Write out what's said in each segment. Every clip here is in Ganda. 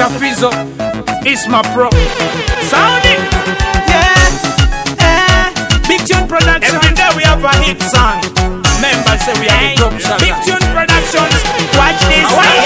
Mr. Fizzo, it's my pro. Sound it, Big Tune Productions. Every day we have a hit song. Members say we are the top shot. Big Tune Productions. Watch this.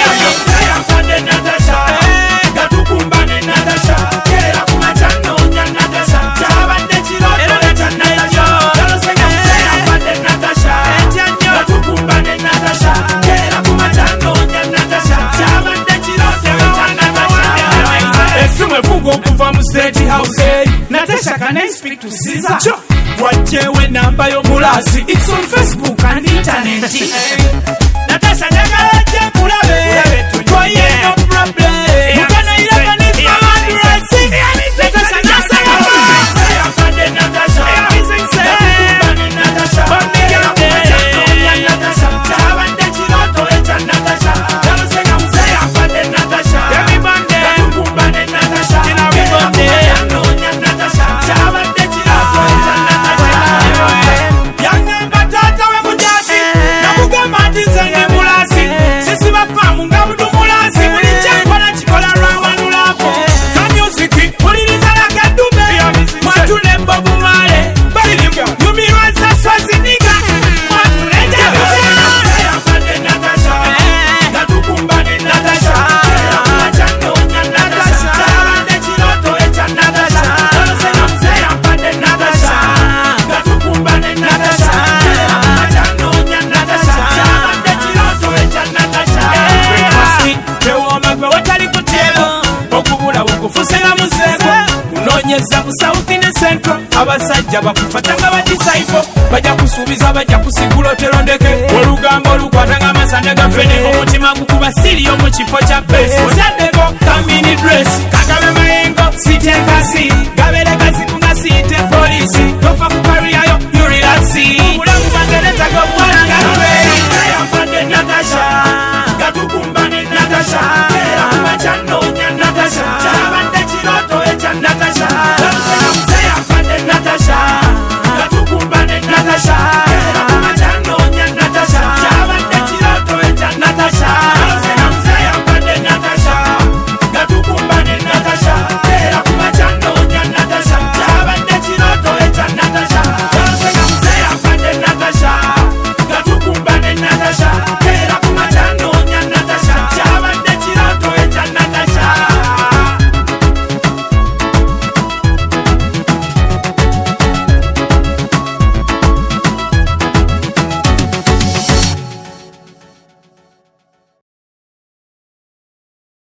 State house, Natasha, can I speak to Caesar? Sure. What you when number your mulasi? It's on Facebook and internet. Natasha, Natasha, no problem. You can abasajja bakufata nga badisaipo bajja kusuubiza bajja kusigula oterondeke olugambo olukwata nga amasanda gafene omutima gukuba siriyo mu kifo kya besi ozaddeko kamini dress kagabe mayengo sitenkasi gabere gaziku nga siite polisi tofa ku kariyayo you relaxi obulamu bwangereza gobwalanga lwe Natasha gatukumbane Natasha